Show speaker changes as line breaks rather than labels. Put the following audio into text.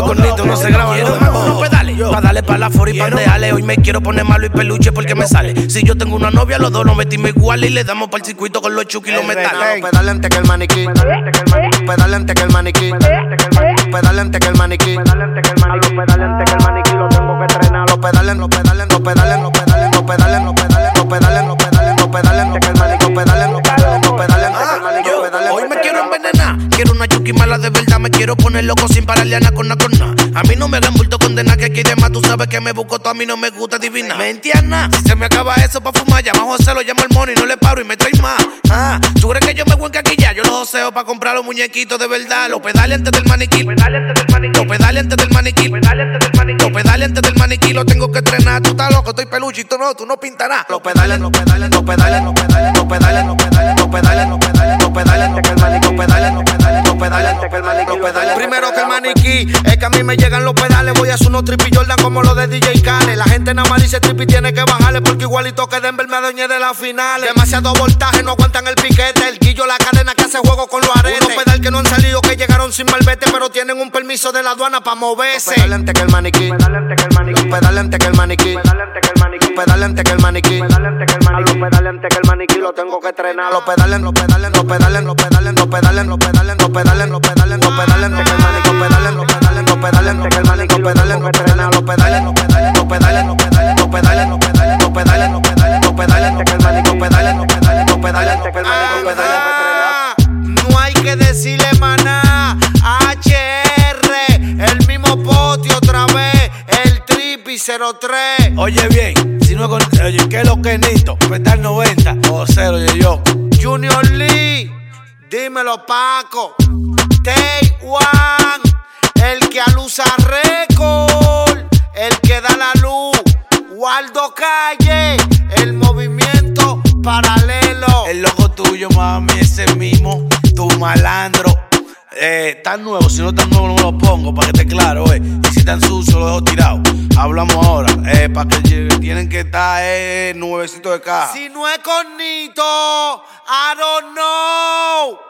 con Nito no se graba. Quiero más unos pedales, pa' darle pa' la fora y pandeale. Hoy me quiero poner malo y peluche porque me sale. Si yo tengo una novia, los dos nos metimos igual y le damos para el circuito con los chuki y los metales.
Pedale antes que el maniquí. Pedale antes que el maniquí. Pedale antes que el maniquí. Pedale antes que el maniquí lo tengo que entrenar. Los pedales, los pedales, los pedales, los pedales, los pedales, los pedales, los pedales, los pedales, los pedales antes que el maniquí. Los pedales, los pedales, los pedales antes que el maniquí.
Hoy me quiero envenenar. Quiero una chuki mala de verdad. Me quiero poner loco sin pararle a nada con nada. A mí no me hagan bulto condena que aquí demás. Tú sabes que me busco todo, a mí no me gusta adivinar. ¿Me entiendes? Si se me acaba eso pa' fumar, llama a José, lo llamo al mono y no le paro y me trae más. ¿Tú crees que yo me voy aquí ya? Yo los joseo pa' comprar los muñequitos de verdad. Los pedales antes del maniquí. Los pedales antes del maniquí. Los pedales antes del maniquí. Lo tengo que entrenar. Tú estás loco, estoy peluche y tú no pintarás.
Los pedales, los pedales, los pedales, los pedales, los pedales, los pedales, los pedales, los pedales, los pedales antes que el maniquí. Los pedales, los pedales, los pedales antes que el maniquí. Los pedales primero que el maniquí. Es que a mí me llegan los pedales. Voy a hacer unos trippy Jordan como los de DJ Khaled. La gente nada más dice trippy tiene que bajarle porque igualito que Denver me adueñé de las finales. Demasiado voltaje, no aguantan el piquete. El guillo, la cadena que hace juego con los aretes. Unos pedal que no han salido, que llegaron sin malvete, pero tienen un permiso de la aduana pa' moverse. Los pedales antes que el maniquí. Los pedales antes que el maniquí. Los pedales antes que el maniquí. Los pedales antes que el maniquí lo tengo que entrenar. Los pedales, los pedales, los pedales, los pedales, los pedales, los pedales, los pedales, los pedales, los pedales antes que el maniquí. Los pedales, los pedales, los pedales antes que el maniquí. Los pedales, los pedales, los pedales, los pedales, los pedales, los pedales, los pedales, los pedales, los pedales, los pedales, los pedales antes que el maniquí. Los pedales, los pedales, los pedales antes que el maniquí. Los pedales. No hay que decirle maná. HR, el mismo pote otra vez. El Trippy 03.
Oye bien, si no es con. Oye, ¿qué es lo que es Nito? Petar 90 o 0 yo.
Junior Lee, dímelo Paco. Take One, el que alusa récord, el que da la luz. Waldo Calle, el movimiento paralelo.
El logo tuyo, mami, ese mismo. Tu malandro. Tan nuevo, si no tan nuevo no me lo pongo, para que esté claro, Y si tan sucio lo dejo tirado. Hablamos ahora, para que lleguen, tienen que estar nuevecito de caja.
Si no es con Nito, I don't know.